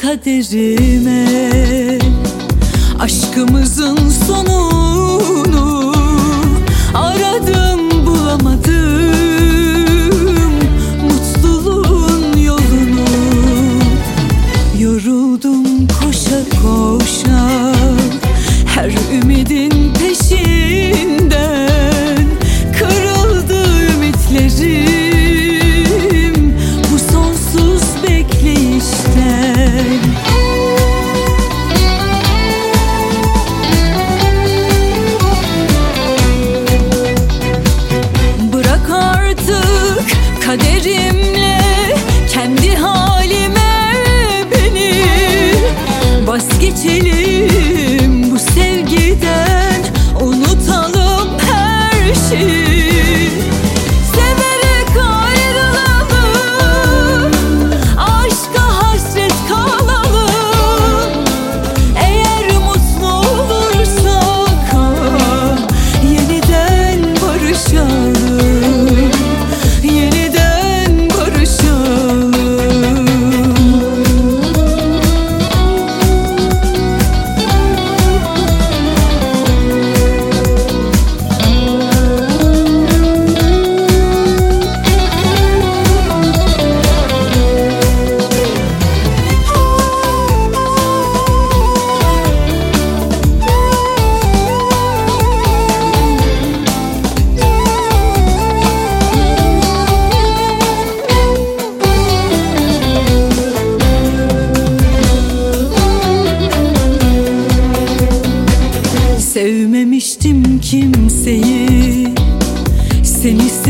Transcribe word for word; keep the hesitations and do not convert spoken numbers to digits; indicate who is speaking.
Speaker 1: kaderime. Aşkımızın sonunu aradım, bulamadım. Mutluluğun yolunu yoruldum koşa koşa, her ümidin peşinden. Kırıldı ümitlerim bu sonsuz bekleyişten. Bırak artık kaderimle kendi halime beni, vazgeçelim bu sevgiden, unutalım her şeyi. Severek ayrılalım, aşka hasret kalalım. Eğer mutlu olursak ah, yeniden barışalım, yeniden barışalım. Sevmemiştim kimseyi, seni